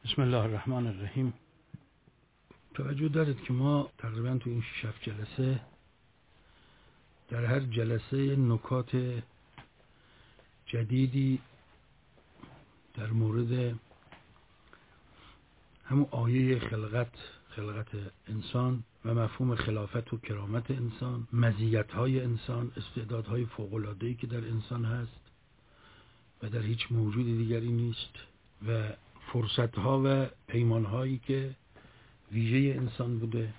بسم الله الرحمن الرحیم. توجه دارید که ما تقریبا تو این 6-7 جلسه در هر جلسه نکات جدیدی در مورد همون آیه خلقت انسان و مفهوم خلافت و کرامت انسان، مزیت‌های انسان، استعدادهای فوق‌العاده‌ای که در انسان هست و در هیچ موجود دیگری نیست و فرصت‌ها و پیمان‌هایی که ویژه انسان بوده،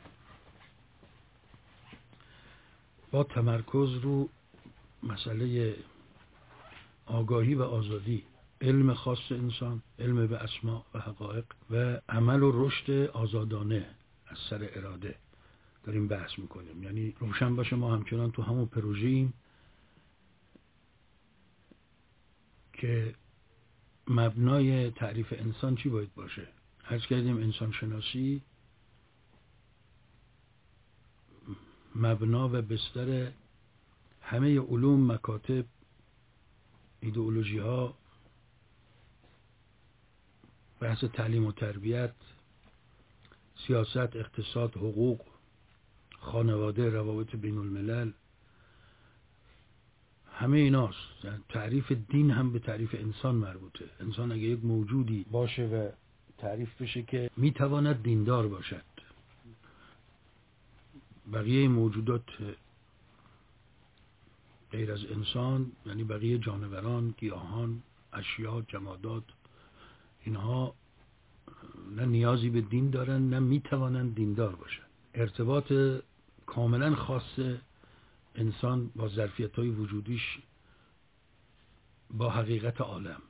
با تمرکز رو مسئله آگاهی و آزادی، علم خاص انسان، علم به اسماء و حقایق و عمل و رشد آزادانه از سر اراده داریم بحث میکنیم. یعنی روشن باشه ما همچنان تو همون پروژه‌ایم که مبنای تعریف انسان چی باید باشه. عرض کردیم انسان شناسی مبنا و بستر همه علوم، مکاتب، ایدئولوژی ها، بحث تعلیم و تربیت، سیاست، اقتصاد، حقوق، خانواده، روابط بین الملل، همه ایناست. یعنی تعریف دین هم به تعریف انسان مربوطه. انسان اگه یک موجودی باشه و تعریف بشه که میتواند دیندار باشد، بقیه موجودات غیر از انسان، یعنی بقیه جانوران، گیاهان، اشیا، جمادات، اینها نه نیازی به دین دارن نه میتوانند دیندار باشن. ارتباط کاملا خاص انسان با ظرفیت‌های وجودیش با حقیقت عالم،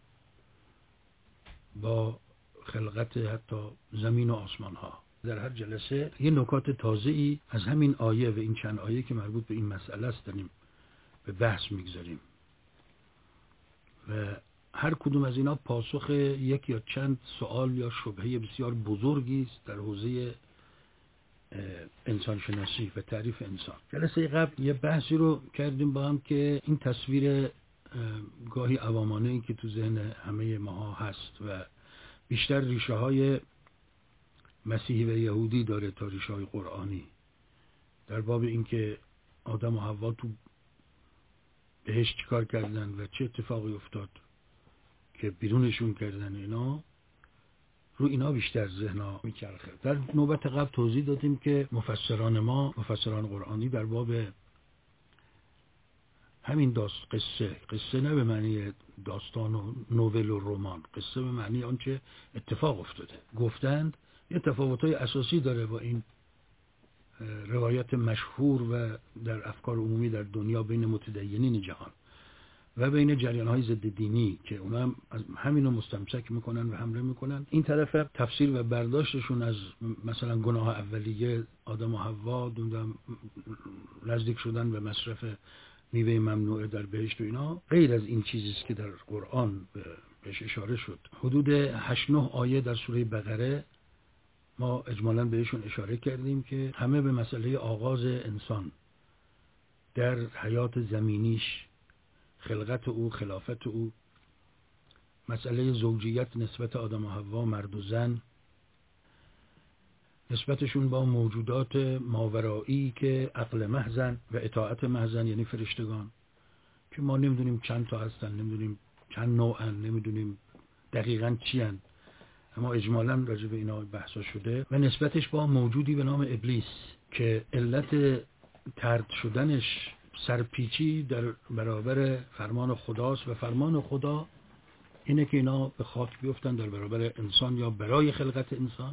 با خلقت حتی زمین و آسمان ها. در هر جلسه یه نکات تازه‌ای از همین آیه و این چند آیه که مربوط به این مسئله است داریم به بحث میگذاریم و هر کدوم از اینا پاسخ یک یا چند سوال یا شبهه بسیار بزرگی است در حوزه انسان شناسی و تعریف انسان. جلسه قبل یه بحثی رو کردیم با هم که این تصویر گاهی عوامانه‌ای که تو ذهن همه ماها هست و بیشتر ریشه های مسیحی و یهودی داره تا ریشه های قرآنی، در باب این که آدم و حوا تو بهشت چیکار کردن و چه اتفاقی افتاد که بیرونشون کردن، اینا بیشتر ذهنها میچرخه. در نوبت قبل توضیح دادیم که مفسران قرآنی در باب همین قصه نه به معنی داستان و نوول و رمان، قصه به معنی آنچه اتفاق افتاده، گفتند یه تفاوت‌های اساسی داره با این روایت مشهور و در افکار عمومی در دنیا بین متدینین جهان و بین جریان‌های ضد دینی که اونا هم همینو مستمسک میکنن و حمله میکنن. این طرف تفسیر و برداشتشون از مثلا گناه اولیه آدم و حوا، نزدیک شدن به مصرف میوه ممنوعه در بهشت و اینا، غیر از این چیزی است که در قرآن بهش اشاره شد. حدود 8-9 آیه در سوره بقره ما اجمالاً بهشون اشاره کردیم که همه به مسئله آغاز انسان در حیات زمینیش، خلقت او، خلافت او، مسئله زوجیت نسبت آدم و حوا، مرد و زن، نسبتشون با موجودات ماورایی که عقل محضن و اطاعت محضن، یعنی فرشتگان که ما نمیدونیم چند تا هستن، نمیدونیم چند نوعن، نمیدونیم دقیقاً چی هن، اما اجمالاً راجع به اینا بحثا شده، و نسبتش با موجودی به نام ابلیس که علت طرد شدنش سرپیچی در برابر فرمان خداست و فرمان خدا اینه که اینا به خاک بیفتن در برابر انسان یا برای خلقت انسان.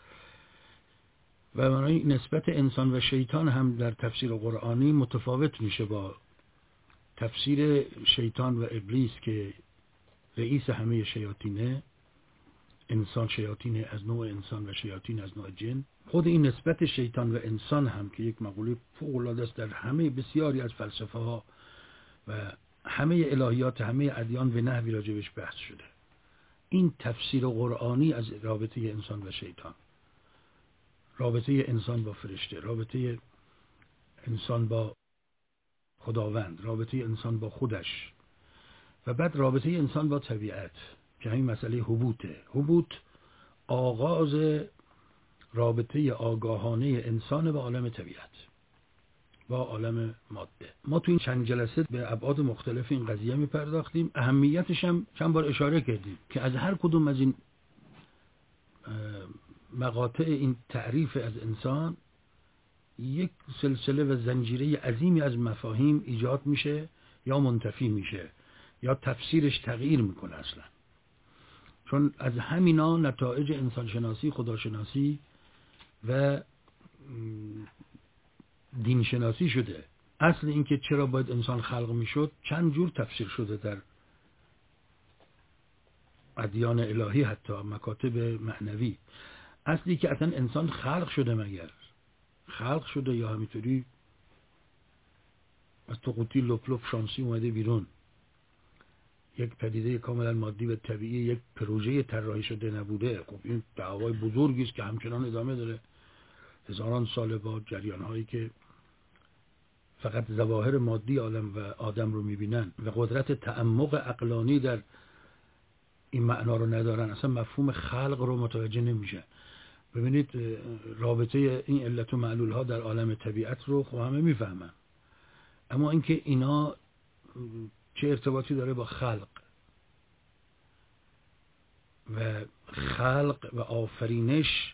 و معنی نسبت انسان و شیطان هم در تفسیر قرآنی متفاوت میشه با تفسیر شیطان و ابلیس که رئیس همه شیاطینه، انسان شیاطین از نوع انسان و شیاطین از نوع جن. خود این نسبت شیطان و انسان هم که یک مقوله فوق‌العاده است در همه بسیاری از فلسفه ها و همه الهیات همه ادیان به نحوی راجبش بحث شده. این تفسیر قرآنی از رابطه انسان و شیطان، رابطه انسان با فرشته، رابطه انسان با خداوند، رابطه انسان با خودش و بعد رابطه انسان با طبیعت که همین مسئله حبوط آغاز رابطه آگاهانه انسان با عالم طبیعت، با عالم ماده. ما تو این چند جلسه به ابعاد مختلف این قضیه میپرداختیم، اهمیتش هم چند بار اشاره کردیم که از هر کدوم از این مقاطع این تعریف از انسان یک سلسله و زنجیره عظیمی از مفاهیم ایجاد میشه یا منتفی میشه یا تفسیرش تغییر میکنه اصلا، چون از همینا نتایج انسانشناسی، خداشناسی و دینشناسی شده. اصل اینکه چرا باید انسان خلق میشد چند جور تفسیر شده در ادیان الهی، حتی مکاتب معنوی. اصلی که اصلا انسان خلق شده، مگر خلق شده یا همینطوری از تو قوطی لپ لپ شانسی اومده بیرون، یک پدیده کاملا مادی و طبیعی، یک پروژه طراحی شده نبوده. خب این دعوای بزرگی است که همچنان ادامه داره هزاران سال با جریان هایی که فقط ظواهر مادی عالم و آدم رو میبینن و قدرت تعمق عقلانی در این معنا رو ندارن، اصلا مفهوم خلق رو متوجه نمیشه. ببینید رابطه این علت و معلول ها در عالم طبیعت رو خب همه میفهمن، اما اینکه اینا چه ارتباطی داره با خلق و خلق و آفرینش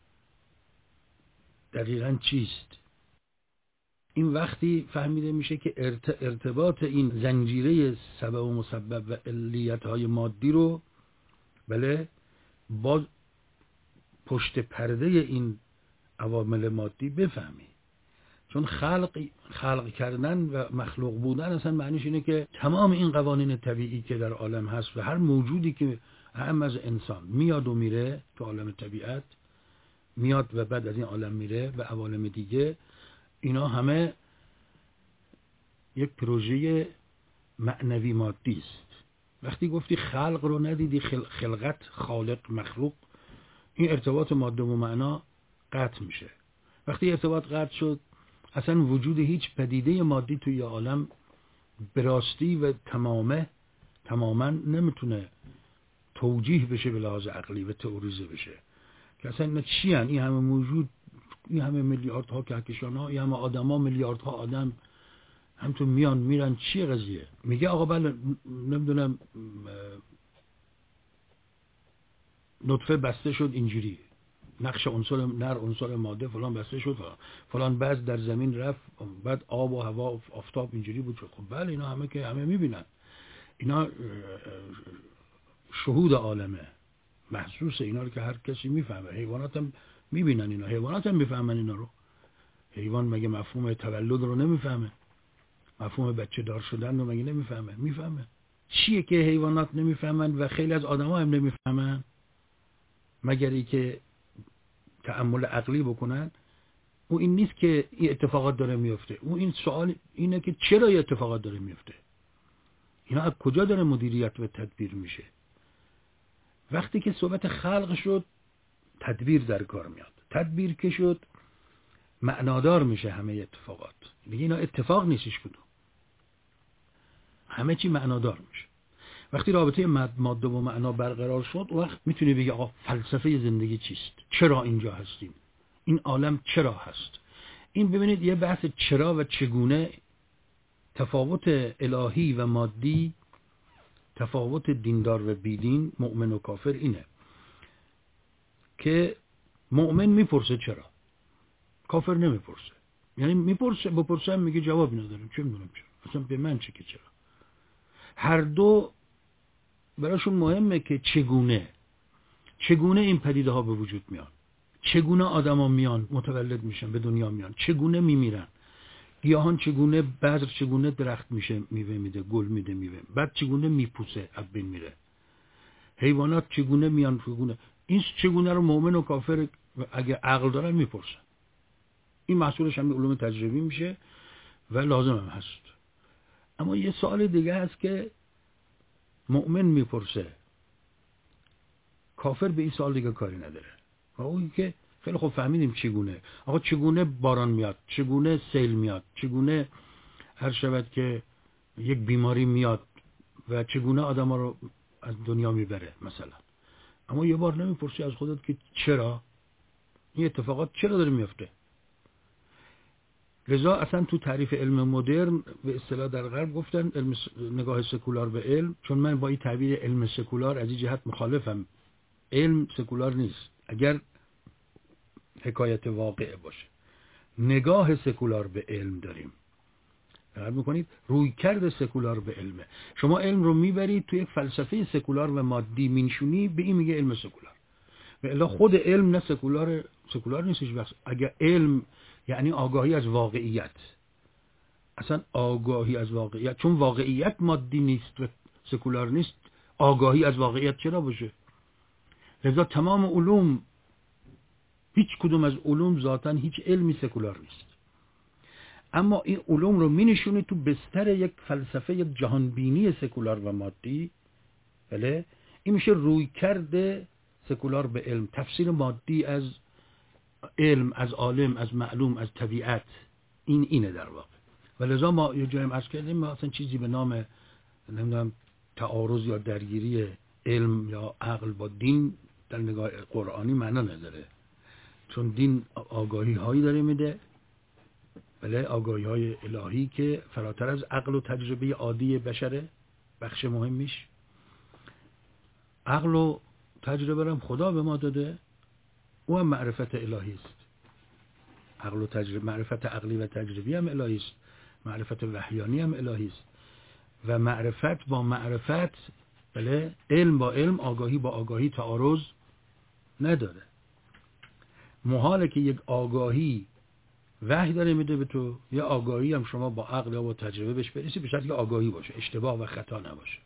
دقیقاً چیست، این وقتی فهمیده میشه که ارتباط این زنجیره سبب و مسبب و علیت های مادی رو بله با پشت پرده این عوامل مادی بفهمی. چون خلق کردن و مخلوق بودن اصلا معنیش اینه که تمام این قوانین طبیعی که در عالم هست و هر موجودی که هم از انسان میاد و میره تو عالم طبیعت، میاد و بعد از این عالم میره و عوالم دیگه، اینا همه یک پروژه معنوی مادی است. وقتی گفتی خلق رو ندیدی، خلقت، خالق، مخلوق، این ارتباط ماده و معنا قطع میشه. وقتی ارتباط قطع شد اصلا وجود هیچ پدیده مادی توی عالم به راستی و تماما نمیتونه توجیه بشه به لحاظ عقلی و تئوریزه بشه که اصلا اینا چی هن؟ این همه موجود، این همه میلیاردها کهکشان ها، این همه آدم ها، میلیاردها آدم همتون میان میرن، چیه قضیه؟ میگه آقا بله نمیدونم نطفه بسته شد اینجوری، نقش عنصر نر، عنصر ماده فلان بسته شد، فلان بعض در زمین رفت، بعد آب و هوا و آفتاب اینجوری بود. خب بله اینا همه که همه میبینن، اینا شهود عالمه، محسوس اینا رو که هر کسی میفهمه. حیوانات هم میبینن اینا، حیوانات هم میفهمن اینا رو. حیوان مگه مفهوم تولد رو نمیفهمه؟ مفهوم بچه دار شدن رو مگه نمیفهمه؟ میفهمه. چیه که حیوانات نمیفهمن و خیلی از آدما هم نمیفهمن؟ مگر ای که تأمل عقلی بکنن. او این نیست که این اتفاقات داره میفته، او این سوال اینه که چرا این اتفاقات داره میفته، اینا از کجا داره مدیریت و تدبیر میشه. وقتی که صحبت خلق شد تدبیر در کار میاد. تدبیر که شد معنادار میشه همه اتفاقات. دیگه اینا اتفاق نیستش کدوم، همه چی معنادار میشه. وقتی رابطه ماده و معنا برقرار شد اون وقت میتونی بگی آقا فلسفه زندگی چیست؟ چرا اینجا هستیم؟ این عالم چرا هست؟ این ببینید یه بحث چرا و چگونه، تفاوت الهی و مادی، تفاوت دیندار و بیدین، مؤمن و کافر اینه که مؤمن میپرسه چرا، کافر نمیپرسه. یعنی میپرسه، بپرسم میگه جوابی ندارم، چه میدونم چرا، اصلا به من چه که چرا. هر دو براشون مهمه که چگونه این پدیده ها به وجود میان، چگونه آدم ها میان متولد میشن به دنیا میان، چگونه میمیرن، گیاهان چگونه، بذر چگونه درخت میشه میوه میده، گل میده میوه، بعد چگونه میپوسه از بین میره، حیوانات چگونه میان، این چگونه رو مؤمن و کافر اگه عقل دارن میپرسن. این محصولش هم علوم تجربی میشه و لازم هم هست. اما یه سوال دیگه هست که مؤمن میپرسه، کافر به این سوال دیگه کاری نداره. اون که خیلی خوب فهمیدیم چگونه، آقا چگونه باران میاد، چگونه سیل میاد، چگونه هر شود که یک بیماری میاد و چگونه آدم ها رو از دنیا میبره مثلا. اما یه بار نمیپرسی از خودت که چرا این اتفاقات چرا داره میفته. لذا اصلا تو تعریف علم مدرن به اصطلاح در غرب گفتن نگاه سکولار به علم، چون من با این تعبیر علم سکولار از این جهت مخالفم. علم سکولار نیست اگر حکایت واقعه باشه. نگاه سکولار به علم داریم. دقت میکنید رویکرد سکولار به علمه. شما علم رو میبرید توی یک فلسفه سکولار و مادی مینشونی، به این میگه علم سکولار. و الا خود علم نه سکولار نیستش. بس اگر علم یعنی آگاهی از واقعیت، اصلا آگاهی از واقعیت، چون واقعیت مادی نیست و سکولار نیست، آگاهی از واقعیت چرا باشه؟ لذا تمام علوم، هیچ کدوم از علوم ذاتاً هیچ علمی سکولار نیست، اما این علوم رو می نشونه تو بستر یک فلسفه، یک جهانبینی سکولار و مادی. بله این میشه رویکرد سکولار به علم، تفسیر مادی از علم، از عالم، از معلوم، از طبیعت. اینه در واقع. ولذا ما یه جایی عرض کردیم ما اصلا چیزی به نام نمیدونم تعارض یا درگیری علم یا عقل با دین در نگاه قرآنی معنا نداره، چون دین آگاهی هایی داره میده، بله آگاهی های الهی که فراتر از عقل و تجربه عادی بشره. بخش مهمیش عقل و تجربه هم خدا به ما داده، او هم معرفت الهی است. عقل و تجربه، معرفت عقلی و تجربی هم الهی است، معرفت وحیانی هم الهی است. و معرفت با معرفت، بله علم با علم، آگاهی با آگاهی تعارض نداره. محاله که یک آگاهی وحی داره میده به تو، یه آگاهی هم شما با عقل یا با تجربه بهش برسی، به شرطی که آگاهی باشه، اشتباه و خطا نباشه.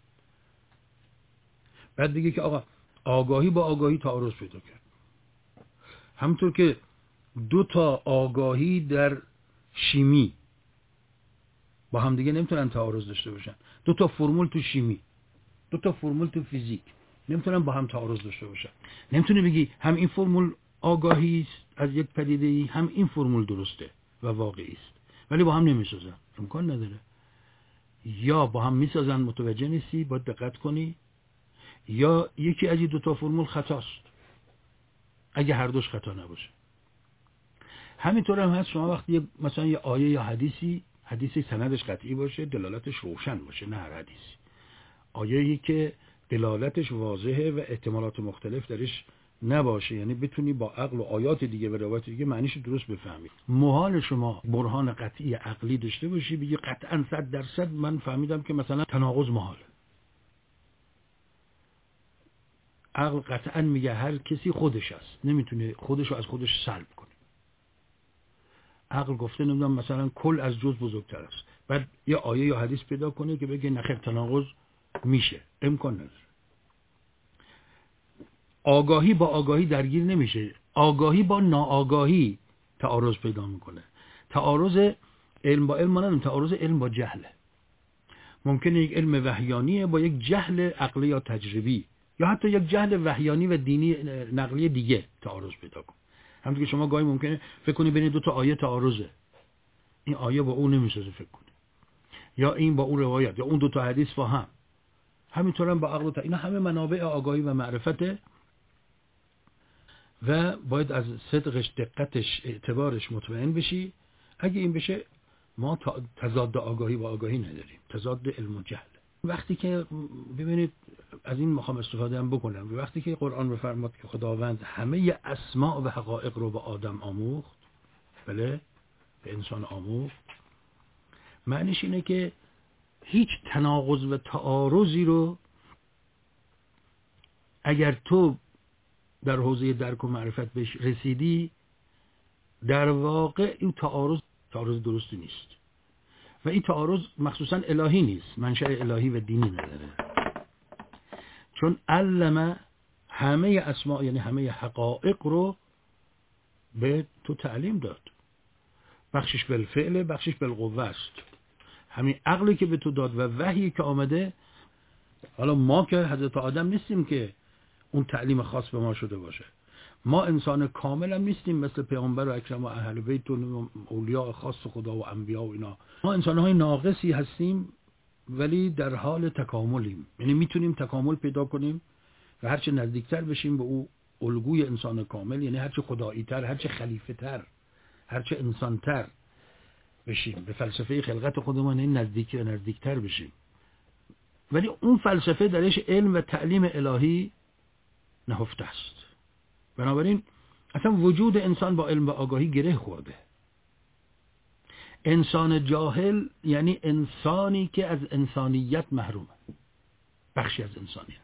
بعد دیگه که آقا آگاهی با آگاهی تعارض پیدا کرد، همونطور که دو تا آگاهی در شیمی با هم دیگه نمیتونن تعارض داشته باشن. دو تا فرمول تو شیمی، دو تا فرمول تو فیزیک نمیتونن با هم تعارض داشته باشن. نمیتونی بگی هم این فرمول آگاهی است از یک پدیده‌ای، هم این فرمول درسته و واقعی است، ولی با هم نمیسازن. امکان نداره. یا با هم میسازن متوجه نیستی، باید دقت کنی، یا یکی از این دو تا فرمول خطاست اگه هر دوش خطا نباشه. همینطور هم هست شما وقتی مثلا یه آیه یا حدیثی سندش قطعی باشه، دلالتش روشن باشه، نه هر حدیثی، آیه‌ای که دلالتش واضحه و احتمالات مختلف درش نباشه، یعنی بتونی با عقل و آیات دیگه و روایات دیگه معنیش درست بفهمی. محال شما برهان قطعی عقلی داشته باشی بگی قطعاً 100% من فهمیدم که مثلا تناقض محاله. عقل قطعاً میگه هر کسی خودش است، نمیتونه خودشو از خودش سلب کنه. عقل گفته نمیدونم مثلا کل از جز بزرگتر است، بعد یه آیه یا حدیث پیدا کنه که بگه نخیر تناقض میشه، امکان نداره. آگاهی با آگاهی درگیر نمیشه، آگاهی با ناآگاهی تعارض پیدا میکنه. تعارض علم با علم نداریم، تعارض علم با جهله. ممکنه یک علم وحیانیه با یک جهل عقلی یا تجربی، یا حتی یک جهل وحیانی و دینی نقلی دیگه تعارض پیدا کنه. همونطور که شما گاهی ممکنه فکر کنی بین دو تا آیه تعارضه، این آیه با اون نمیسازه فکر کنی، یا این با اون روایت، یا اون دو تا حدیث با هم. همینطور هم با عقل و اینا همه منابع آگاهی و معرفته و باید از صدقش، دقتش، اعتبارش مطمئن بشی. اگه این بشه ما تضاد آگاهی با آگاهی نداریم، تضاد علم و جهل. وقتی که ببینید از این میخوام استفاده هم بکنم، وقتی که قرآن میفرماد که خداوند همه اسماء و حقایق رو به آدم آموخت، بله به انسان آموخت، معنیش اینه که هیچ تناقض و تعارضی رو اگر تو در حوزه درک و معرفت بهش رسیدی، در واقع این تعارض درستی نیست و این تعارض مخصوصا الهی نیست، منشأ الهی و دینی نداره. چون علم همه اسماء یعنی همه حقایق رو به تو تعلیم داد، بخشش بالفعل بخشش بالقوه است. همین عقلی که به تو داد و وحی که آمده، حالا ما که حضرت آدم نیستیم که اون تعلیم خاص به ما شده باشه، ما انسان کامل هم نیستیم مثل پیامبر و اکرم و اهل بیت و اولیاء خاص خدا و انبیا و اینا. ما انسان‌های ناقصی هستیم ولی در حال تکاملیم، یعنی میتونیم تکامل پیدا کنیم و هرچه نزدیکتر بشیم به او الگوی انسان کامل، یعنی هرچه خدایی‌تر، هرچه خلیفه‌تر، هرچه انسان‌تر بشیم، به فلسفه خلقت خودمان این نزدیکتر بشیم. ولی اون فلسفه درش علم و تعلیم الهی نهفته است. بنابراین اصلا وجود انسان با علم و آگاهی گره خورده. انسان جاهل یعنی انسانی که از انسانیت محرومه، بخشی از انسانیت.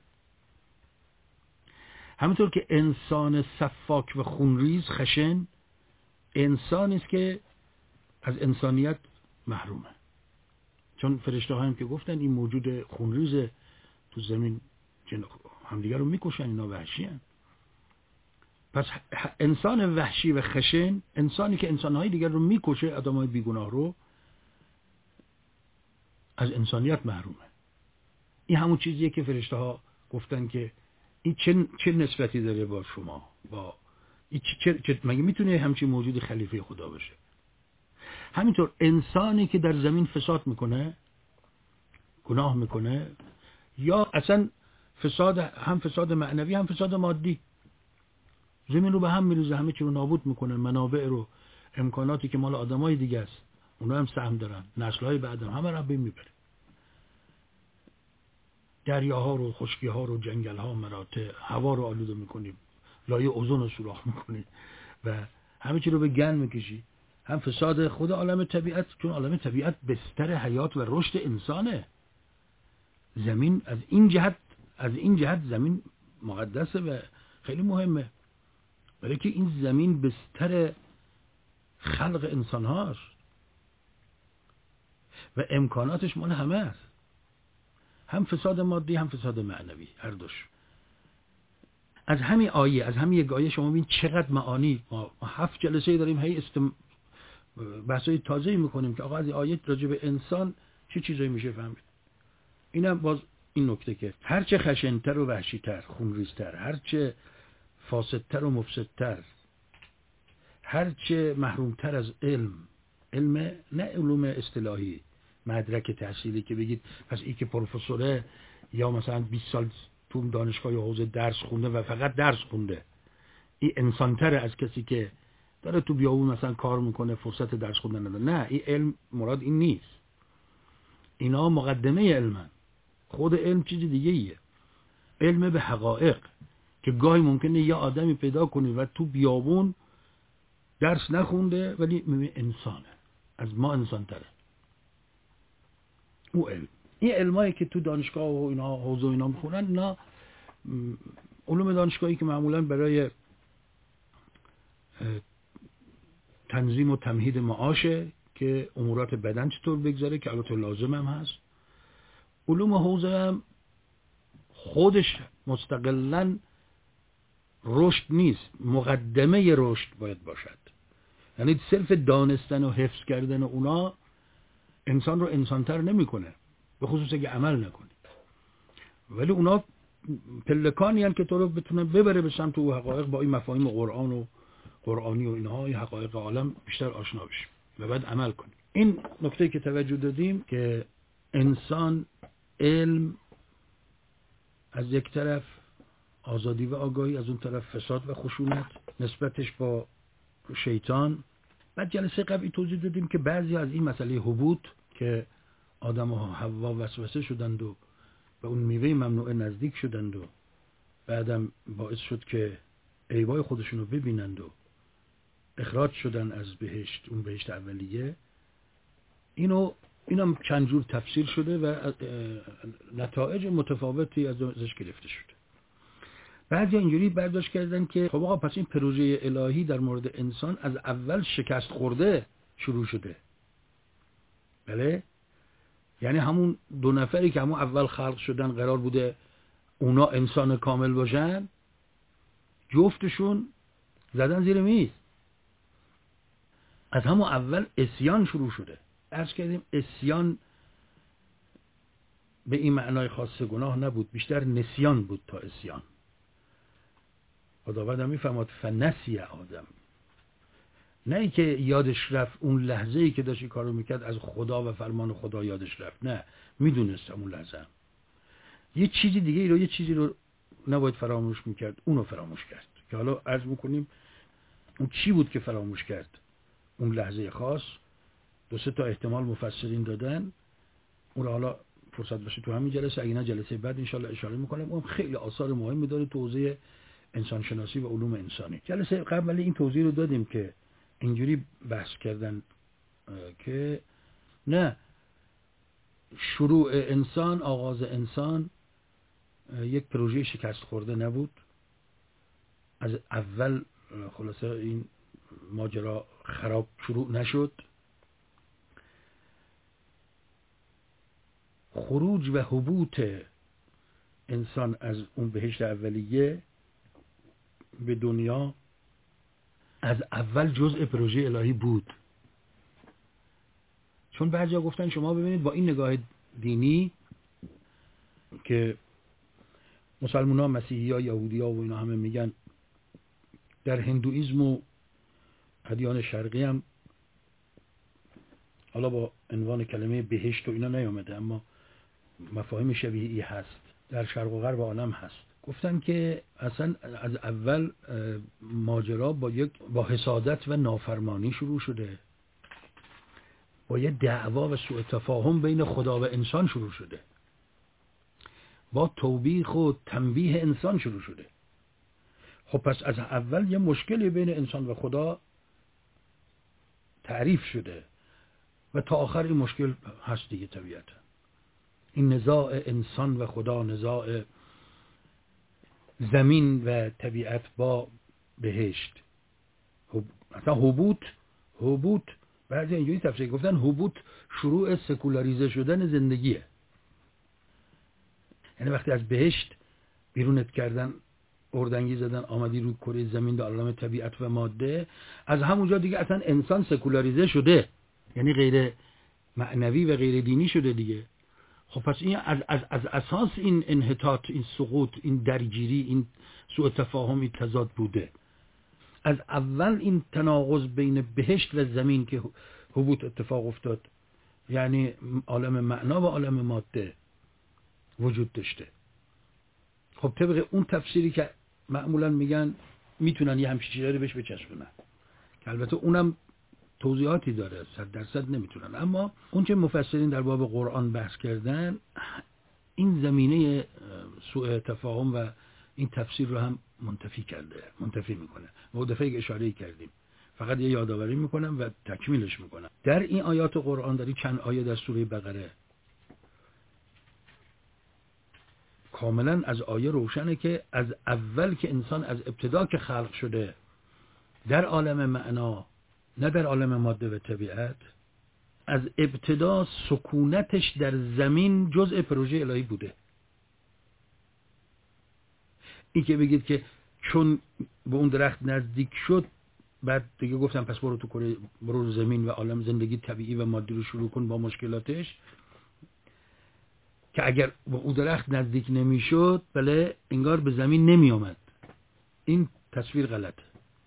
همونطور که انسان سفاک و خونریز خشن انسانی است که از انسانیت محرومه. چون فرشته هم که گفتن این موجود خونریز تو زمین همدیگر رو میکشن، اینا وحشی هن. پس انسان وحشی و خشن، انسانی که انسانهای دیگر رو میکشه، آدمای بیگناه رو، از انسانیت محرومه. این همون چیزیه که فرشته ها گفتن که این چه نسبتی داره با شما، با این مگه میتونه همچین موجود خلیفه خدا باشه؟ همینطور انسانی که در زمین فساد میکنه، گناه میکنه، یا اصلا فساد، هم فساد معنوی هم فساد مادی، زمین رو به هم میریزه، همه چی رو نابود میکنه، منابع رو، امکاناتی که مال آدمای دیگه است اونا هم سهم دارن، نسل‌های بعدم همه رو بین میبره، دریاها رو، خشکی‌ها رو، جنگل‌ها، مراتع، هوا رو آلوده میکنی، لایه اوزون رو سوراخ میکنی و همه چی رو به گند میکشی. هم فساد خود عالم طبیعت، چون عالم طبیعت بستر حیات و رشد انسانه. زمین از این جهت زمین مقدسه و خیلی مهمه، برای که این زمین بستر خلق انسان هاست و امکاناتش مال همه است، هم فساد مادی هم فساد معنوی، هر دوش. از همین آیه، از همین یک آیه شما ببین چقدر معانی. ما 7 جلسه داریم هی بحثای تازه‌ای میکنیم که آقا از این آیه راجع به انسان چه چیزایی میشه فهمید. اینم باز این نکته که هرچه خشن‌تر و وحشی‌تر، خونریزتر، هرچه فاسدتر و مفسدتر، هرچه محرومتر از علم نه علوم اصطلاحی، مدرک تحصیلی که بگید پس این که پروفسوره یا مثلا 20 سال تو دانشگاه یا حوزه درس خونده و فقط درس خونده، این انسان‌تره از کسی که داره تو بیابون مثلا کار میکنه، فرصت درس خوندن نداره. نه، این علم مراد این نیست. اینا مقدمه علمن. خود علم چیز دیگه ایه. علم به حقایق که گاهی ممکنه یه آدمی پیدا کنی و تو بیابون درس نخونده ولی میبینی انسانه، از ما انسان‌تره. او علم. این علمایی که تو دانشگاه و اینا حوزه اینا میخونن، اینا علوم دانشگاهی که معمولا برای تنظیم و تمهید معاشه که امورات بدن چطور بگذاره، که البته لازم هم هست. علوم حوزه هم خودش مستقلاً رشد نیست، مقدمه رشد باید باشد. یعنی صرف دانستن و حفظ کردن اونا انسان رو انسانتر نمیکنه، به خصوص اگه عمل نکنی. ولی اونا پلکانی هستند که تو رو بتونه ببره به سمت او حقایق، با این مفاهیم قرآن و قرآنی و اینها، این حقایق عالم بیشتر آشنا بشیم و بعد عمل کنیم. این نکته که توجه دادیم که انسان، علم از یک طرف، آزادی و آگاهی از اون طرف، فساد و خشونت نسبتش با شیطان. بعد جلسه قبلی توضیح دادیم که بعضی از این مسئله هبوط که آدم و حوا وسوسه شدند و به اون میوه ممنوعه نزدیک شدند و بعدم باعث شد که عیبای خودشون رو ببینند و اخراج شدن از بهشت، اون بهشت اولیه. اینم چند جور تفسیر شده و نتایج متفاوتی ازش گرفته شده. بعضی اینجوری برداشت کردن که خب آقا پس این پروژه الهی در مورد انسان از اول شکست خورده شروع شده. بله؟ یعنی همون 2 نفری که همون اول خلق شدن قرار بوده اونا انسان کامل باشن، جفتشون زدن زیر میز. از همون اول عصیان شروع شده. عرض کردیم عصیان به این معنای خاص گناه نبود، بیشتر نسیان بود تا عصیان. خداوند هم میفهمد فنسی آدم، نه ای که یادش رفت اون لحظه ای که داشت این کارو میکرد از خدا و فرمان خدا یادش رفت، نه، میدونست اون لحظه هم یه چیزی دیگه رو، یه چیزی رو نباید فراموش میکرد، اونو فراموش کرد. که حالا عرض میکنیم اون چی بود که فراموش کرد اون لحظه خاص. 2-3 تا احتمال مفسرین دادن، اون رو حالا فرصت باشه تو همین جلسه، اگه نه جلسه بعد انشالله اشاره میکنم. اون خیلی آثار مهمی داره تو حوزه انسانشناسی و علوم انسانی. جلسه قبل این توضیح رو دادیم که اینجوری بحث کردن که نه، شروع انسان، آغاز انسان یک پروژه شکست خورده نبود. از اول خلاصه این ماجرا خراب شروع نشد. خروج و هبوط انسان از اون بهشت اولیه به دنیا از اول جزء پروژه الهی بود. چون بعضیا گفتن شما ببینید با این نگاه دینی که مسلمان‌ها، مسیحی‌ها، یهودی‌ها و اینا همه میگن، در هندوئیسم و ادیان شرقی هم حالا با عنوان کلمه بهشت و اینا نیامده، اما مفاهیم شبیه‌ای هست، در شرق و غرب عالم هست. گفتن که اصلا از اول ماجرا با حسادت و نافرمانی شروع شده، با یه دعوا و سوء تفاهم بین خدا و انسان شروع شده، با توبیخ و تنبیه انسان شروع شده. خب پس از اول یه مشکلی بین انسان و خدا تعریف شده و تا آخر این مشکل هست دیگه. طبیعتا این نزاع انسان و خدا، نزاع زمین و طبیعت با بهشت، اصلا هبوط بعضی اینجوری تفسیر گفتن هبوط شروع سکولاریزه شدن زندگیه. یعنی وقتی از بهشت بیرونت کردن، اردنگی زدن، آمدی روی کره زمین در عالم طبیعت و ماده، از همونجا دیگه اصلا انسان سکولاریزه شده، یعنی غیر معنوی و غیر دینی شده دیگه. خب پس این از اساس این انحطاط، این سقوط، این درگیری، این سوء تفاهم، این تضاد بوده. از اول این تناقض بین بهشت و زمین که هبوط اتفاق افتاد، یعنی عالم معنا و عالم ماده وجود داشته. خب طبق اون تفسیری که معمولا میگن میتونن یه همچین چیزی رو بهش بچسبونن، که البته اونم توضیحاتی داره، 100% نمیتونن. اما اون که مفسرین در باب قرآن بحث کردن، این زمینه سوء تفاهم و این تفسیر رو هم منتفی میکنه. و دفعه که اشاره کردیم، فقط یه یادآوری میکنم و تکمیلش میکنم. در این آیات قرآن، در این چند آیه در سوره بقره، کاملا از آیه روشنه که از اول که انسان از ابتدا که خلق شده در عالم معنا، نه در عالم ماده و طبیعت، از ابتدا سکونتش در زمین جزء پروژه الهی بوده. این که بگید که چون به اون درخت نزدیک شد بعد دیگه گفتم پس برو تو کره، برو زمین و عالم زندگی طبیعی و مادی رو شروع کن با مشکلاتش، که اگر به اون درخت نزدیک نمیشد بله انگار به زمین نمی آمد. این تصویر غلطه.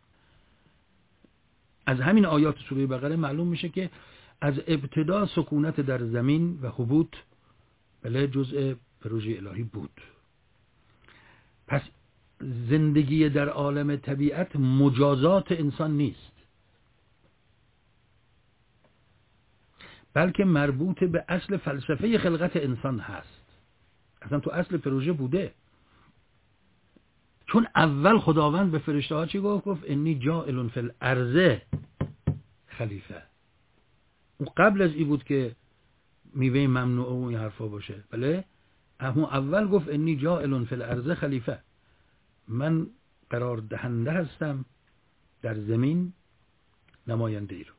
از همین آیات سوره بقره معلوم میشه که از ابتدا سکونت در زمین و هبوط بله جزء پروژه الهی بود. پس زندگی در عالم طبیعت مجازات انسان نیست، بلکه مربوط به اصل فلسفه خلقت انسان هست. اصلا تو اصل پروژه بوده. چون اول خداوند به فرشته ها چی گفت؟ انی جاعل فی الارض خلیفه. اون قبل از این بود که میوه ممنوعه و این حرفا باشه. بله اما اول گفت انی جاعل فی الارض خلیفه، من قرار دهنده هستم در زمین نماینده ای رو.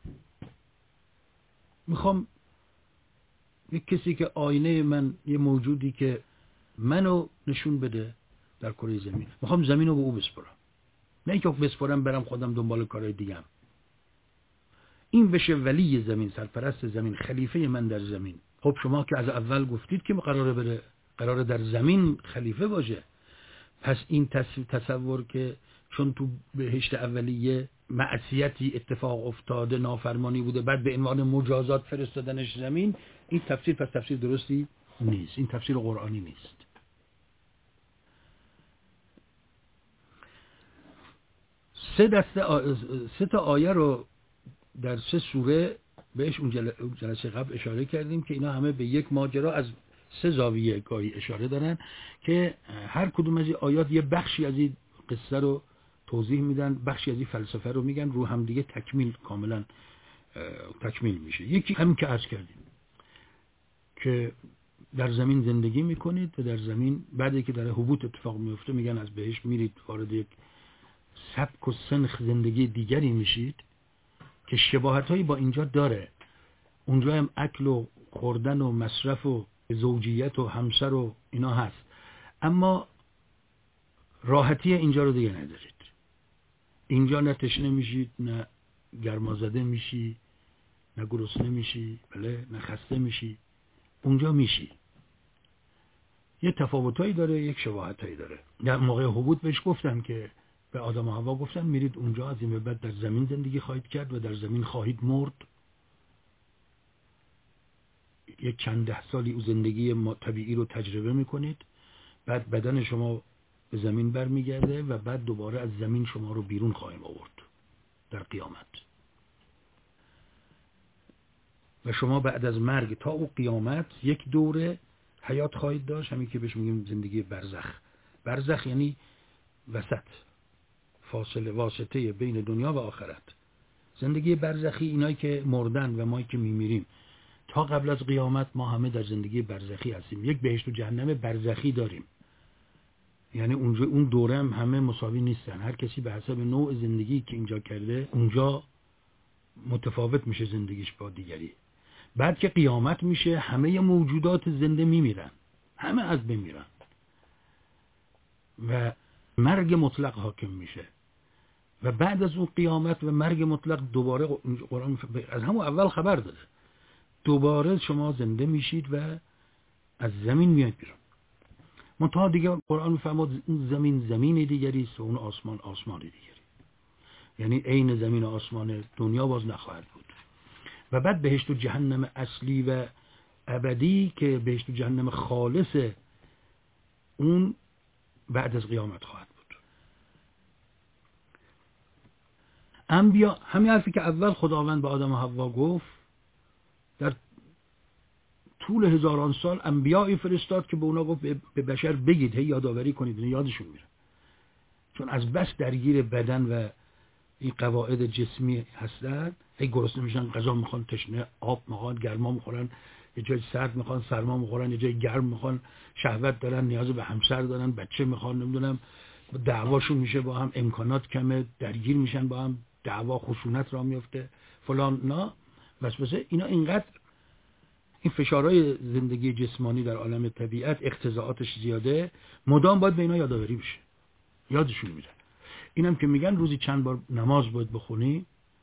میخوام یک کسی که آینه من، یه موجودی که منو نشون بده در کره زمین، میخوام زمین رو به او بسپرم، نه اینکه بسپرم برم خودم دنبال کارهای دیگم. این بشه ولی زمین، سرپرست زمین، خلیفه من در زمین. خب شما که از اول گفتید که قراره در زمین خلیفه باشه، پس این تصور که چون تو بهشت اولیه معصیتی اتفاق افتاده، نافرمانی بوده، بعد به عنوان مجازات فرستادنش زمین، این تفسیر پس تفسیر درستی نیست. این تفسیر قرآنی نیست. سه تا آیه رو در 3 سوره بهش اون جلسه قبل اشاره کردیم که اینا همه به یک ماجرا از 3 زاویه گاهی اشاره دارن که هر کدوم از این آیات یه بخشی از این قصه رو توضیح میدن، بخشی از این فلسفه رو میگن، رو هم دیگه کاملا تکمیل میشه. یکی همین که عرض کردیم که در زمین زندگی میکنید و در زمین بعدی که در حبوط اتفاق میفته میگن از بهشت میرید وارد یک سبک و سنخ زندگی دیگری میشید که شباهتایی با اینجا داره. اونجا هم اکل و خوردن و مصرف و زوجیت و همسر و اینا هست، اما راحتی اینجا رو دیگه ندارید. اینجا نه تشنه میشید، نه گرمازده میشی، نه گرسنه میشی، بله، نه خسته میشی. اونجا میشی. یه تفاوتایی داره، یک شباهتایی داره. در موقع حبوط بهش گفتم که به آدم و حوا گفتم میرید اونجا، از این به بعد در زمین زندگی خواهید کرد و در زمین خواهید مرد. یک چند ده سالی او زندگی طبیعی رو تجربه میکنید، بعد بدن شما به زمین برمیگرده و بعد دوباره از زمین شما رو بیرون خواهیم آورد در قیامت. و شما بعد از مرگ تا او قیامت یک دوره حیات خواهید داشت، همین که بهش میگیم زندگی برزخ. برزخ یعنی وسط، فاصله، واسطه بین دنیا و آخرت. زندگی برزخی اینایی که مردن و ما که میمیریم، تا قبل از قیامت ما همه در زندگی برزخی هستیم. یک بهشت و جهنم برزخی داریم، یعنی اونجا اون دوره هم همه مساوی نیستن. هر کسی به حسب نوع زندگی که اینجا کرده اونجا متفاوت میشه زندگیش با دیگری. بعد که قیامت میشه همه موجودات زنده میمیرن، همه از بین میرن و مرگ مطلق حاکم میشه. و بعد از اون قیامت و مرگ مطلق دوباره قرآن از همون اول خبر داده، دوباره شما زنده میشید و از زمین میاد بیرون. منتها دیگه قرآن میفرماد اون زمین زمین دیگری است و اون آسمان آسمان دیگری، یعنی عین زمین و آسمان دنیا باز نخواهد بود. و بعد بهشت و جهنم اصلی و ابدی که بهشت و جهنم خالص، اون بعد از قیامت خواهد بود. انبیا همین حرفی که اول خداوند به آدم و حوا گفت، در طول هزاران سال انبیایی فرستاد که به اونا گفت به بشر بگید، هی یادآوری کنید، یادشون میره، چون از بس درگیر بدن و این قواعد جسمی هستن، هی گرسنه میشن، غذا میخوان، تشنه آب میخوان، گرما میخورن، یه جای سرد میخوان، سرما میخورن، یه جای گرم میخوان، شهوت دارن، نیاز به همسر دارن، بچه میخوان، نمیدونم، دعواشون میشه با هم، امکانات کمه، درگیر میشن با هم، دعوا خشونت را میفته فلان. نه واسه اینا اینقدر این فشارهای زندگی جسمانی در عالم طبیعت اقتضاعاتش زیاده، مدام باید به اینا یادآوری بشه، یادشون میره. اینم که میگن روزی چند بار نماز باید بخونی،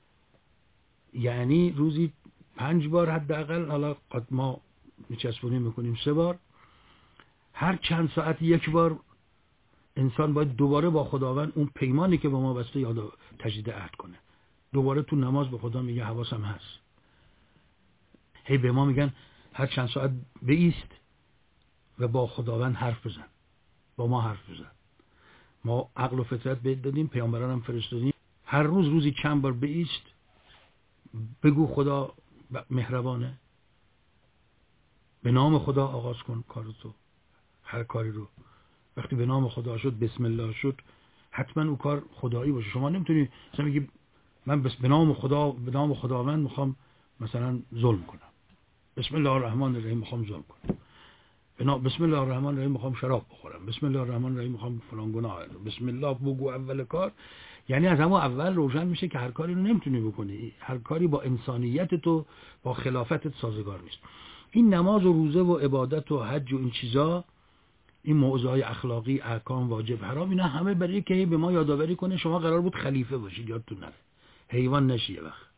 یعنی روزی 5 بار حداقل، حالا ما میچسبونیم میکنیم 3 بار، هر چند ساعت 1 بار انسان باید دوباره با خداوند اون پیمانی که با ما بسته یاد تجدید عهد کنه. دوباره تو نماز به خدا میگه حواسم هست. هی به ما میگن هر چند ساعت بایست و با خداوند حرف بزن، با ما حرف بزن. ما عقل و فطرت بهت دادیم، پیامبران هم فرستادیم، هر روز روزی چند بار بایست، بگو خدا مهربانه، به نام خدا آغاز کن کارتو، هر کاری رو. وقتی به نام خدا شد، بسم الله شد، حتما اون کار خدایی باشه. شما نمیتونی مثلا بگی من به نام خدا، به نام خداوند میخوام مثلا ظلم کنم، بسم الله الرحمن الرحیم میخوام ظلم کنم، بسم الله الرحمن الرحیم میخوام شراب بخورم، بسم الله الرحمن الرحیم میخوام فلان گناه، بسم الله بگو اول کار. یعنی از همون اول روشن میشه که هر کاری رو نمیتونی بکنی، هر کاری با انسانیت تو، با خلافتت سازگار نیست. این نماز و روزه و عبادت و حج و این چیزا، این موضوعات اخلاقی، احکام واجب حرام، اینا همه برای که به ما یادآوری کنه شما قرار بود خلیفه باشید، یادتون نره، حیوان نشی. یه وقت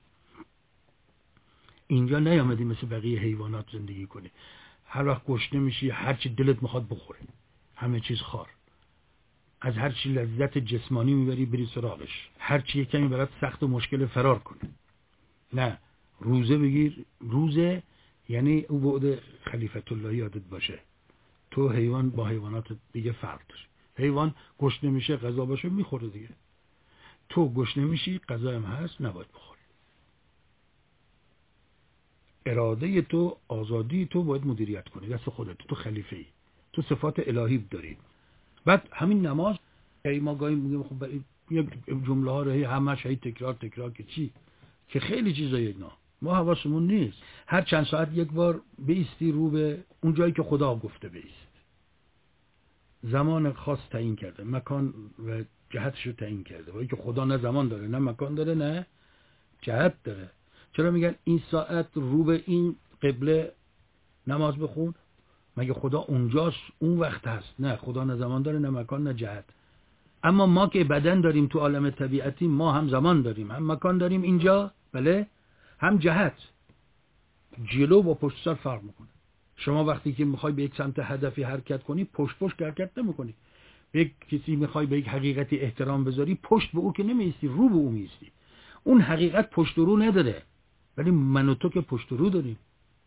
اینجا نیامدی مثل بقیه حیوانات زندگی کنی، هر وقت گشنه میشی هر چی دلت میخواد بخوری، همه چیز خار، از هر چی لذت جسمانی میبری بری سراغش، هر چی کمی برات سخت و مشکل فرار کنه. نه، روزه بگیر. روزه یعنی او بعد خلیفت الله یادت باشه، تو حیوان با حیوانات دیگه فرق داره. حیوان گشنه میشه غذا باشه میخوره دیگه، تو تو گشنه میشی، غذا هم هست، نباید بخوری. اراده تو، آزادی تو باید مدیریت کنی، دست خودت، تو خلیفه ای، تو صفات الهی داری. بعد همین نماز ما گاهی میگیم خب یک جمله ها رو همش تکرار که چی؟ که خیلی چیزای اینا ما حواسمون نیست. هر چند ساعت یک بار بیستی رو به اون جایی که خدا گفته بیست. زمان خاص تعیین کرده، مکان و جهتش رو تعیین کرده. ولی که خدا نه زمان داره، نه مکان داره، نه جهت داره. چرا میگن این ساعت رو به این قبله نماز بخون؟ مگه خدا اونجاست، اون وقت هست؟ نه، خدا نه زمان داره، نه مکان، نه جهت. اما ما که بدن داریم تو عالم طبیعتی، ما هم زمان داریم، هم مکان داریم اینجا، بله، هم جهت. جلو با پشت سر فرق میکنه. شما وقتی که میخوای به یک سمت هدفی حرکت کنی، پشت حرکت نمیکنی. به یک کسی میخوای به یک حقیقتی احترام بذاری، پشت به او که نمیستی، رو به او میستی. اون حقیقت پشت و رو نداره، ولی من و تو که پشت و رو داریم.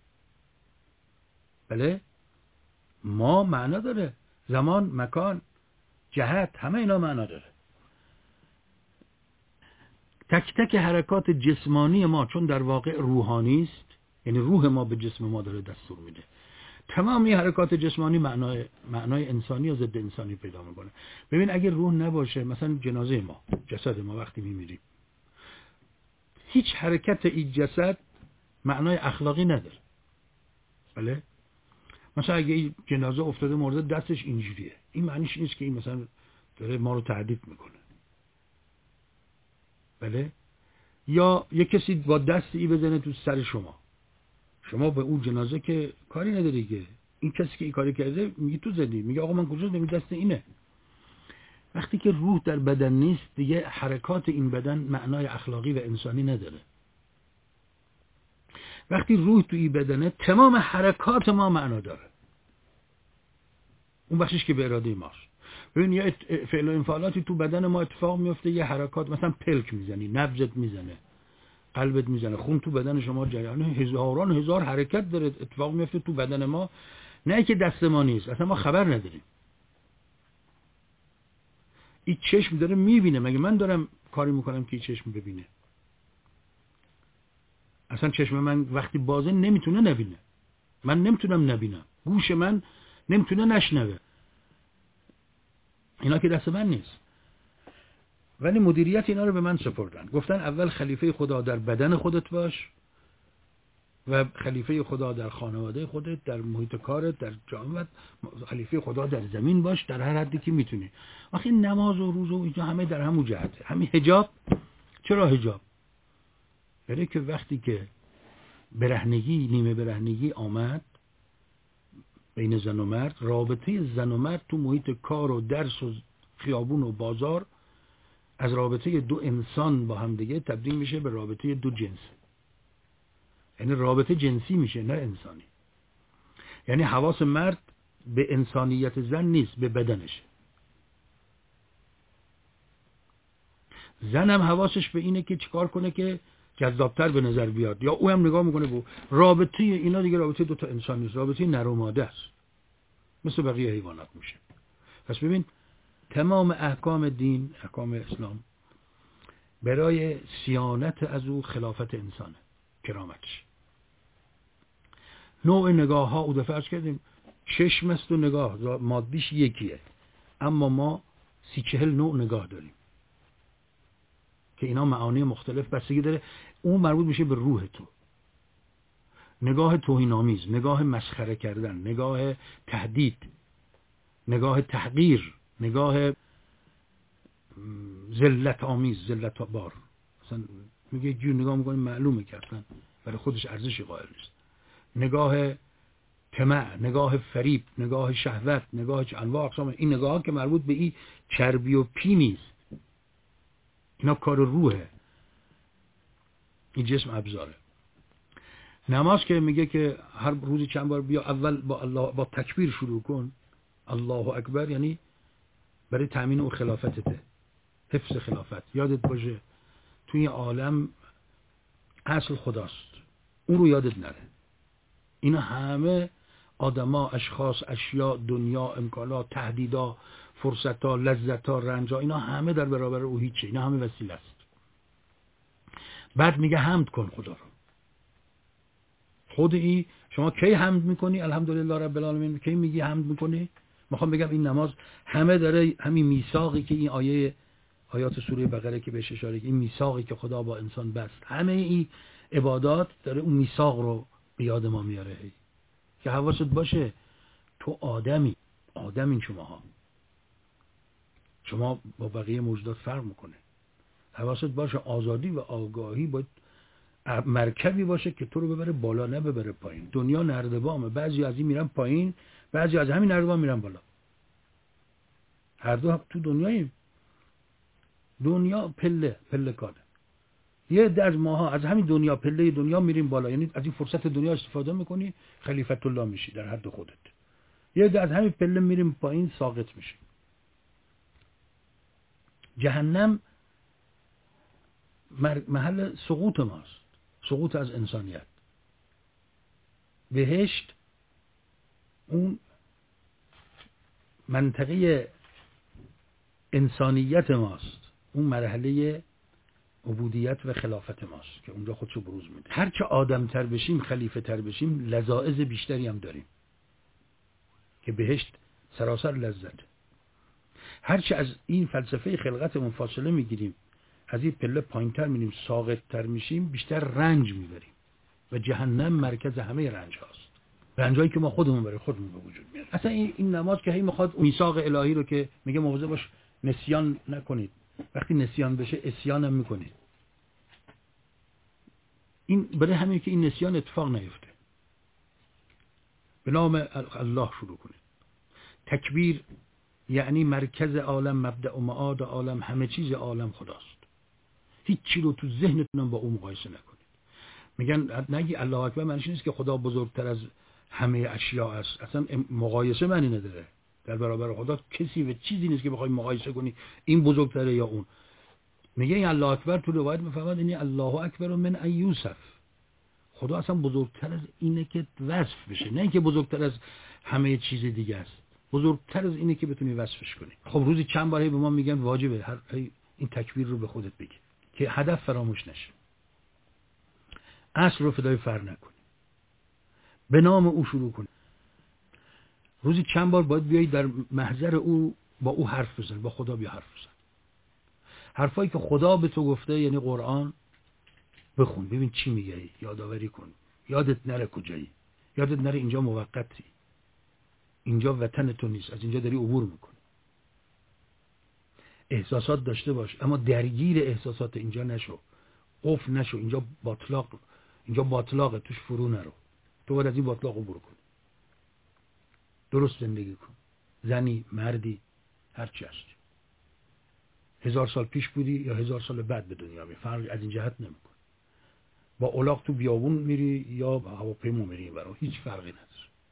بله، ما معنا داره، زمان، مکان، جهت، همه اینا معنا داره. تک تک حرکات جسمانی ما چون در واقع روحانی است، یعنی روح ما به جسم ما داره دستور میده، تمام این حرکات جسمانی معنای انسانی یا ضد انسانی پیدا میکنه. ببین اگه روح نباشه، مثلا جنازه ما، جسد ما وقتی میمیریم، هیچ حرکت این جسد معنای اخلاقی نداره. بله، مثلا اگه این جنازه افتاده مرده دستش اینجوریه، این معنیش نیست که این مثلا داره ما رو تهدید میکنه. بله، یا یک کسی با دست ای بزنه تو سر شما به اون جنازه که کاری نداری که. این کسی که این کاری کرده میگه تو زدی، میگه آقا من کجا زدم، دست اینه. وقتی که روح در بدن نیست، دیگه حرکات این بدن معنای اخلاقی و انسانی نداره. وقتی روح تو این بدنه، تمام حرکات ما معنا داره. اون بخشش که به اراده ماست. ببین یه فعل و انفعالاتی تو بدن ما اتفاق میفته، یه حرکات، مثلا پلک میزنی، نبضت میزنه، قلبت میزنه، خون تو بدن شما جریان، هزاران هزار حرکت داره اتفاق میفته تو بدن ما. نه که دست ما نیست، اصلا ما خبر نداریم. این چشم داره میبینه، مگه من دارم کاری میکنم که این چشم ببینه؟ اصلا چشم من وقتی بازه نمیتونه نبینه، من نمیتونم نبینم، گوش من نمیتونه نشنوه، اینا که دست من نیست. ولی مدیریت اینا رو به من سپردن، گفتن اول خلیفه خدا در بدن خودت باش و خلیفه خدا در خانواده خودت، در محیط کارت، در جامعه، خلیفه خدا در زمین باش، در هر حدی که میتونی. آخه نماز و روزه و اینجا همه در همون جهته. همین حجاب، چرا حجاب؟ یعنی که وقتی که برهنگی، نیمه برهنگی آمد بین زن و مرد، رابطه زن و مرد تو محیط کار و درس و خیابون و بازار از رابطه دو انسان با هم دیگه تبدیل میشه به رابطه دو جنس. یعنی رابطه جنسی میشه، نه انسانی. یعنی حواس مرد به انسانیت زن نیست، به بدنشه. زن هم حواسش به اینه که چیکار کنه که جذابتر به نظر بیاد، یا او هم نگاه میکنه به رابطه اینا دیگه رابطه دو تا انسان نیست، رابطه نر و ماده است، مثل بقیه حیوانات میشه. پس ببین تمام احکام دین، احکام اسلام برای صیانت از او خلافت انسانه، کرامتش. نوع نگاه ها او دفعه کردیم، چشم است و نگاه مادیش یکیه، اما ما 30-40 نوع نگاه داریم که اینا معانی مختلف بستگی داره. اون مربوط میشه به روح تو. نگاه توهین‌آمیز، نگاه مسخره کردن، نگاه تهدید، نگاه تحقیر، نگاه ذلت آمیز، ذلت بار. مثلا میگه یک جور نگاه میکنه معلومه که اصلا برای خودش ارزشی قائل نیست. نگاه طمع، نگاه فریب، نگاه شهوت، نگاه انواع اقسام. این نگاه ها که مربوط به این چربی و پی نیست، اینا کار روحه، این جسم ابزاره. نماز که میگه که هر روزی چند بار بیا اول با الله، با تکبیر شروع کن، الله اکبر، یعنی برای تامین اون خلافتته، حفظ خلافت. یادت باشه توی عالم اصل خداست، اون رو یادت نره. اینا همه آدما، اشخاص، اشیا، دنیا، امکانات، تهدیدا، فرصت‌ها، لذت‌ها، رنج‌ها، اینا همه در برابر او هیچه، اینا همه وسیله است. بعد میگه حمد کن خدا رو. خود این شما کی حمد میکنی؟ الحمدلله رب العالمین. کی میگی حمد میکنی؟ میخوام بگم این نماز همه داره همین میثاقی که این آیات سوره بقره که بهش اشاره این میثاقی که خدا با انسان بست، همه این عبادات داره اون میثاق رو به یاد ما میاره. که حواست باشه تو آدمین شما با بقیه موجودات فرق میکنه. حواست باشه آزادی و آگاهی باید مرکبی باشه که تو رو ببره بالا نه ببره پایین. دنیا نردبانه، بعضی از این میرن پایین، بعضی از همین نردبان میرن بالا. هر دو تو دنیاییم. دنیا پله کاره. یه عده از ماها از همین دنیا پله دنیا میریم بالا، یعنی از این فرصت دنیا استفاده میکنی خلیفت الله میشی در حد خودت. یه عده از همین پله میریم پایین ساقط میشیم. جهنم محل سقوط ماست، سقوط از انسانیت. بهشت اون منطقه انسانیت ماست، اون مرحله عبودیت و خلافت ماست که اونجا خودشو بروز میده. هرچه آدم تر بشیم، خلیفه تر بشیم، لذاذ بیشتری هم داریم که بهشت سراسر لذت. هرچه از این فلسفه خلقتمون فاصله میگیریم، از این پله پایینتر میریم، ساقط تر میشیم، بیشتر رنج میبریم و جهنم مرکز همه رنج هاست. رنجایی که ما خودمون برای خودمون به وجود میاریم. اصلا این نماز که هی میخواد میثاق الهی رو که میگه مواظب باش نسیان نکنید، وقتی نسیان بشه اسیان هم میکنید. این برای همین که این نسیان اتفاق نیفته. به نام الله شروع کنید. تکبیر یعنی مرکز عالم، مبدأ و معاد عالم، همه چیز عالم خداست. هیچی رو تو ذهنتون با او مقایسه نکنید. میگن نگی الله اکبر معنیش نیست که خدا بزرگتر از همه اشیاء است. اصلا مقایسه معنی نداره. در برابر خدا کسی و چیزی نیست که بخوای مقایسه کنی این بزرگتره یا اون. میگه این الله اکبر تو روایت میفهمد اینی الله اکبر من ان یوصف. خدا اصلا بزرگتر از اینه که وصف بشه، نه اینکه بزرگتر از همه چیز دیگه است. بزرگتر از اینه که بتونی وصفش کنی. خب روزی چند بار به ما میگن واجبه هر این تکبیر رو به خودت بگی که هدف فراموش نشه. اصل رو فدای فر نکنی. به نام او شروع کنی. روزی چند بار باید بیایی در محضر او با او حرف بزن، با خدا بیا حرف بزن. حرفایی که خدا به تو گفته یعنی قرآن بخون، ببین چی میگه، یادآوری کن. یادت نره کجایی، یادت نره اینجا موقتی، اینجا وطن تو نیست، از اینجا داری عبور میکنی. احساسات داشته باش اما درگیر احساسات اینجا نشو، قفل نشو. اینجا باطلاقه، توش فرو نرو. تو باید از این باطلاق عبور کن، درست زندگی کن. زنی، مردی، هرچی هستی، 1000 سال پیش بودی یا 1000 سال بعد به دنیا می، فرق از این جهت نمیکنه. با الاغ تو بیابون میری یا با هواپیما میری برای هیچ فرقی نداره.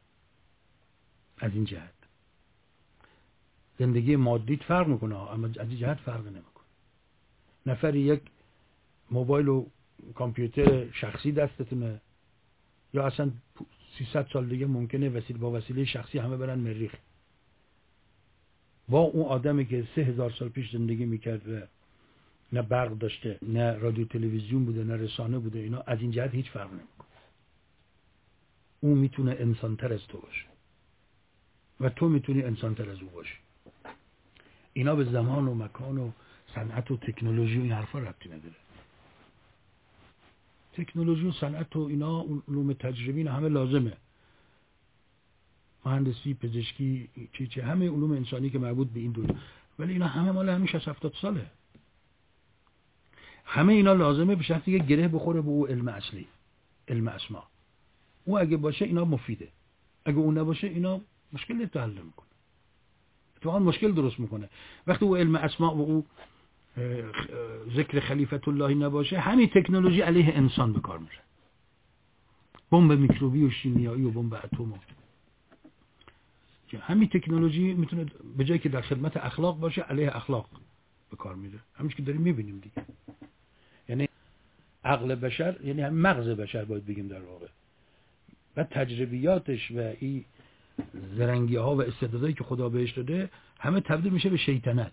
از این جهت زندگی مادیت فرق میکنه اما از این جهت فرق نمیکنه. نفری یک موبایل و کامپیوتر شخصی دستتونه یا اصلا 300 سال دیگه ممکنه با وسیله شخصی همه برن مریخ. با اون آدمی که 3000 سال پیش زندگی میکرد و نه برق داشته، نه رادیو تلویزیون بوده، نه رسانه بوده، اینا از این جهت هیچ فرق نمیکنه. اون میتونه انسان‌تر از تو باشه و تو میتونی انسان‌تر از او باشی. اینا به زمان و مکان و صنعت و تکنولوژی و این حرفا ربطی نداره. تکنولوژی و صنعت و اینا علوم تجربی همه لازمه. مهندسی، پزشکی، چه همه علوم انسانی که مربوط به این دنیا، ولی اینا همه مال همین 60-70 ساله. همه اینا لازمه به شرطی که گره بخوره به او علم اصلی، علم اسما. او اگه باشه اینا مفیده، اگه اون نباشه اینا مشکل حل میکنه، اتفاقا مشکل درست میکنه. وقتی او علم اسما و او ذکر خلیفت اللهی نباشه، همین تکنولوژی علیه انسان به کار میره. بمب میکروبی و شیمیایی و بمب اتم، همین تکنولوژی میتونه به جایی که در خدمت اخلاق باشه علیه اخلاق به کار میره. همین که داریم میبینیم دیگه. یعنی عقل بشر، یعنی هم مغز بشر باید بگیم در واقع، و تجربیاتش و این زرنگی ها و استعدادایی که خدا بهش داده همه تبدیل میشه به شیطنت.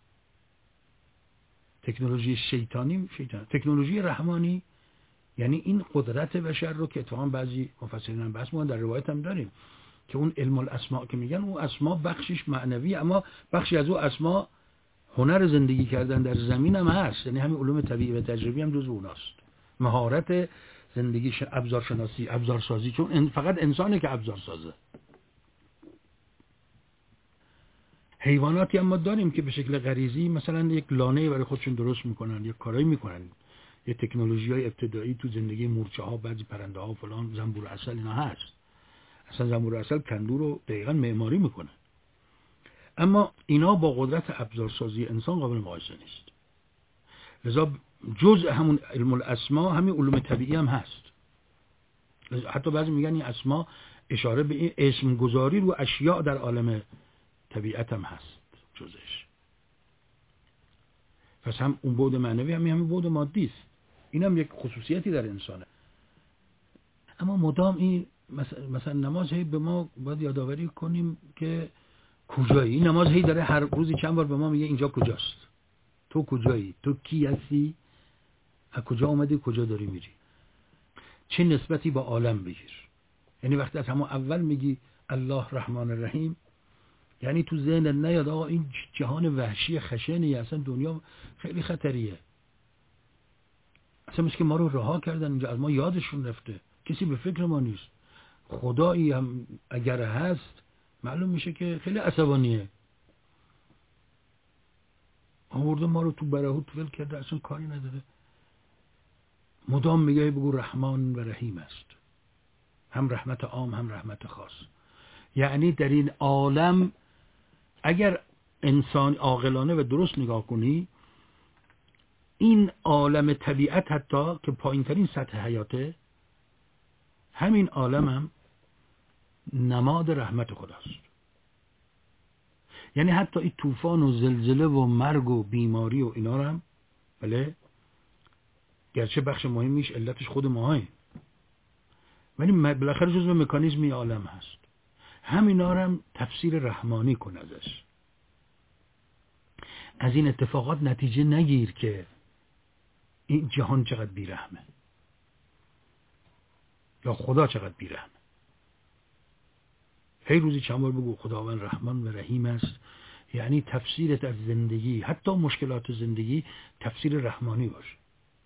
تکنولوژی شیطانی تکنولوژی رحمانی یعنی این قدرت بشر رو که اتفاقا بعضی مفسرین هم بحث می‌کنن، در روایت هم داریم که اون علم الاسماء که میگن اون اسما بخشش معنوی، اما بخشی از اون اسما هنر زندگی کردن در زمین هم هست، یعنی همین علوم طبیعی و تجربی هم جزو اوناست. مهارت زندگی ابزارشناسی، ابزارسازی، چون فقط انسانه که ابزار سازه. حیواناتی هم ما داریم که به شکل غریزی مثلا یک لانه برای خودشون درست میکنن، یک کارایی میکنن، یه تکنولوژی‌های ابتدایی تو زندگی مورچه‌ها، بعضی پرنده‌ها فلان، زنبور عسل اینا هست. اصلا زنبور عسل کندو رو دقیقاً معماری میکنه. اما اینا با قدرت ابزارسازی انسان قابل مقایسه نیست. لذا جزء همون علم الاسما همین علوم طبیعی هم هست. حتی بعضی میگن این اسما اشاره به این اسم گذاری رو اشیاء در عالم طبیعت هم هست جزش. پس هم اون بعد معنوی همین بعد مادی است. این هم یک خصوصیتی در انسانه. اما مدام این مثلا نماز هی به ما باید یادآوری کنیم که کجایی. این نماز هی داره هر روزی چند بار به ما میگه اینجا کجاست، تو کجایی، تو کی هستی، از کجا اومدی، کجا داری میری، چه نسبتی با عالم بگیر. یعنی وقتی از همون اول میگی الله رحمان الرحیم، یعنی تو ذهنت نیاد آقا این جهان وحشی خشنی، اصلا دنیا خیلی خطریه، اصلا مثل که ما رو رها کردن اینجا، از ما یادشون رفته، کسی به فکر ما نیست. خدایی هم اگر هست معلوم میشه که خیلی عصبانیه، آورده ما رو تو برهوت ول کرده، اصلا کاری نداره. مدام میگه بگو رحمان و رحیم است، هم رحمت عام هم رحمت خاص. یعنی در این عالم اگر انسان عاقلانه و درست نگاه کنی، این عالم طبیعت حتی که پایین ترین سطح حیاته، همین عالم هم نماد رحمت خداست. یعنی حتی این طوفان و زلزله و مرگ و بیماری و اینا هم بله گرچه بخش مهمیش علتش خود ماهاییم، ولی بالاخره جزو مکانیزمی عالم هست. همینا هم تفسیر رحمانی کن ازش. از این اتفاقات نتیجه نگیر که این جهان چقدر بیرحمه یا خدا چقدر بیرحمه. هی روزی چند بار بگو خداوند رحمان و رحیم است، یعنی تفسیرت از زندگی، حتی مشکلات زندگی، تفسیر رحمانی باشه.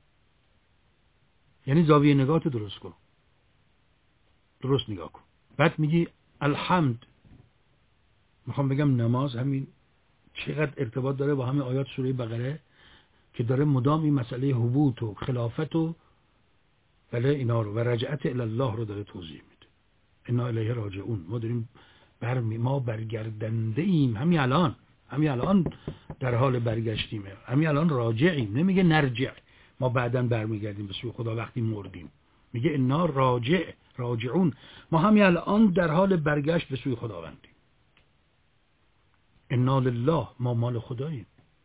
یعنی زاویه نگاهت درست کن، درست نگاه کن. بعد میگی الحمد. میخوام بگم نماز همین چقدر ارتباط داره با همین آیات سوره بقره که داره مدام این مسئله حبوط و خلافت و بله اینا رو و رجعت الی الله رو داره توضیح میده. انا الیه راجعون. ما داریم ما برگردنده ایم، همین الان در حال برگشتیم، همین الان راجعیم. نمیگه نرجع ما بعداً برمیگردیم به سوی خدا وقتی مردیم، میگه انا راجعون، ما همین الان در حال برگشت به سوی خداوندیم. انا لله، ما مال خداییم،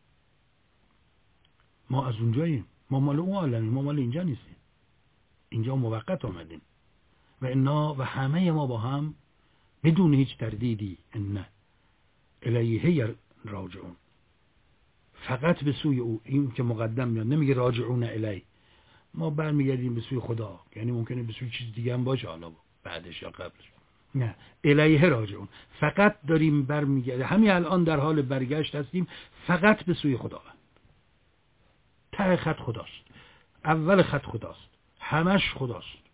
ما از اونجاییم، ما مال اون عالمیم، ما مال اینجا نیستیم، اینجا موقت آمدیم. و انا و همه ما با هم بدون هیچ تردیدی ان الیه راجعون، فقط به سوی او. این که مقدم میاد، نمیگه راجعون الی، ما برمیگردیم به سوی خدا، یعنی ممکنه به سوی چیز دیگه هم باشه حالا بعدش یا قبلش، نه الیه راجعون، فقط داریم برمیگردیم، همین الان در حال برگشت هستیم فقط به سوی خداوند. ته خط خداست، اول خط خداست، همش خداست.